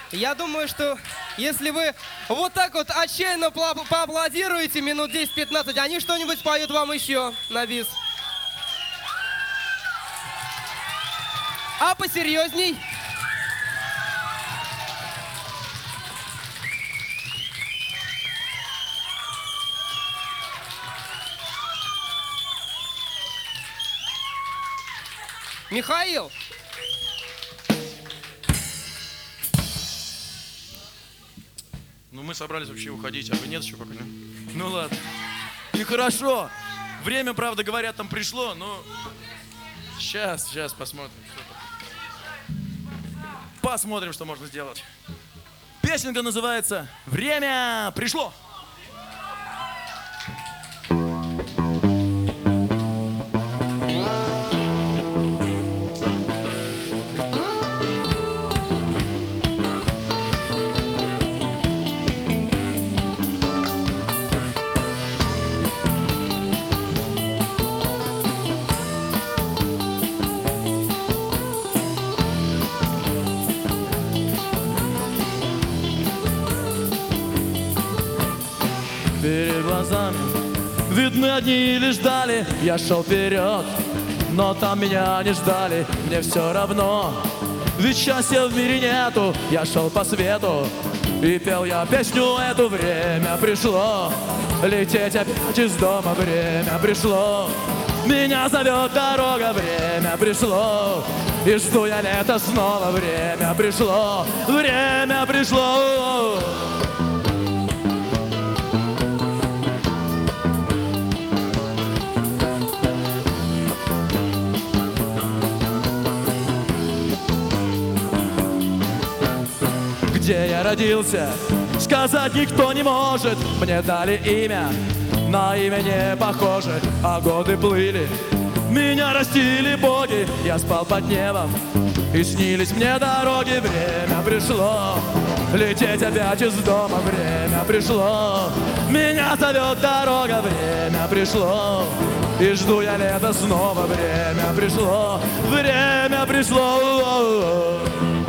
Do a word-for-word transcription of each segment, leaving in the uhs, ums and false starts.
Я думаю, что если вы вот так вот отчаянно поаплодируете минут десять-пятнадцать, они что-нибудь поют вам еще на бис. А посерьезней? Михаил! Ну мы собрались вообще уходить, а вы нет еще пока, не? Ну ладно. И хорошо. Время, правда, говорят, там пришло, но... Сейчас, сейчас посмотрим. Посмотрим, что можно сделать. Песенка называется «Время пришло». Перед глазами видны одни лишь дали. Я шел вперед, но там меня не ждали. Мне все равно, ведь счастья в мире нету. Я шел по свету и пел я песню эту. Время пришло лететь опять из дома. Время пришло, меня зовет дорога. Время пришло, и жду я лето снова. Время пришло, время пришло. Где я родился, сказать никто не может. Мне дали имя, на имя не похоже. А годы плыли, меня растили боги. Я спал под небом, и снились мне дороги. Время пришло лететь опять из дома. Время пришло, меня зовет дорога. Время пришло, и жду я лето снова. Время пришло, время пришло.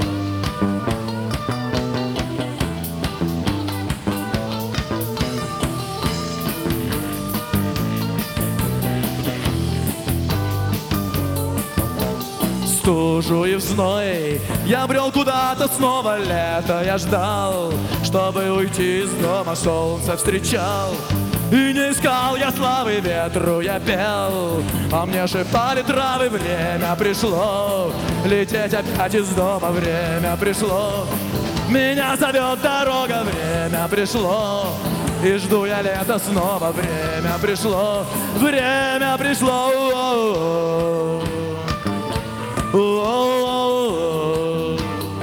Стужу и в зной я брел куда-то снова. Лето я ждал, чтобы уйти из дома. Солнце встречал, и не искал я славы. Ветру я пел, а мне шептали травы. Время пришло лететь опять из дома. Время пришло, меня зовет дорога. Время пришло, и жду я лето снова. Время пришло, время пришло. О-о-о-о.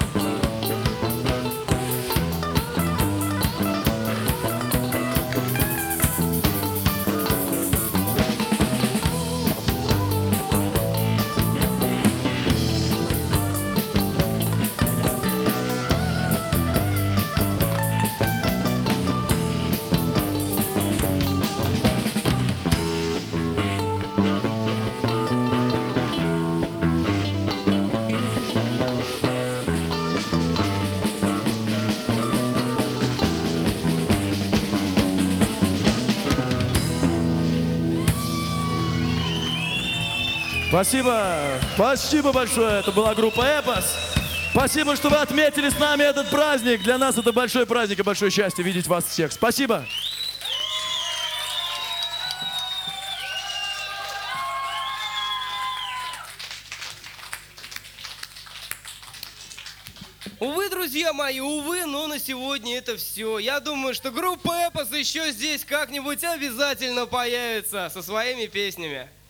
Спасибо, спасибо большое, это была группа «Эпос». Спасибо, что вы отметили с нами этот праздник. Для нас это большой праздник и большое счастье видеть вас всех. Спасибо. Увы, друзья мои, увы, но на сегодня это все. Я думаю, что группа «Эпос» еще здесь как-нибудь обязательно появится со своими песнями.